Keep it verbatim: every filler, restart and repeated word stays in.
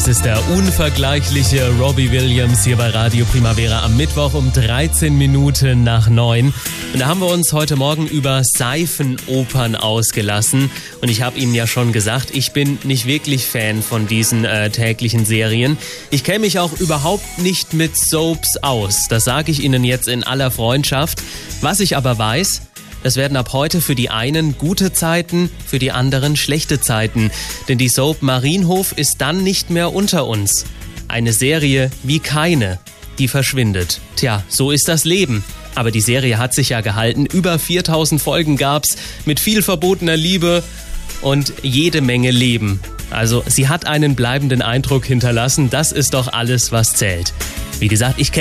Das ist der unvergleichliche Robbie Williams hier bei Radio Primavera am Mittwoch um dreizehn Minuten nach neun. Und da haben wir uns heute Morgen über Seifenopern ausgelassen. Und ich habe Ihnen ja schon gesagt, ich bin nicht wirklich Fan von diesen äh, täglichen Serien. Ich kenne mich auch überhaupt nicht mit Soaps aus. Das sage ich Ihnen jetzt in aller Freundschaft. Was ich aber weiß: Es werden ab heute für die einen gute Zeiten, für die anderen schlechte Zeiten. Denn die Soap Marienhof ist dann nicht mehr unter uns. Eine Serie wie keine, die verschwindet. Tja, so ist das Leben. Aber die Serie hat sich ja gehalten. Über viertausend Folgen gab's mit viel verbotener Liebe und jede Menge Leben. Also sie hat einen bleibenden Eindruck hinterlassen. Das ist doch alles, was zählt. Wie gesagt, ich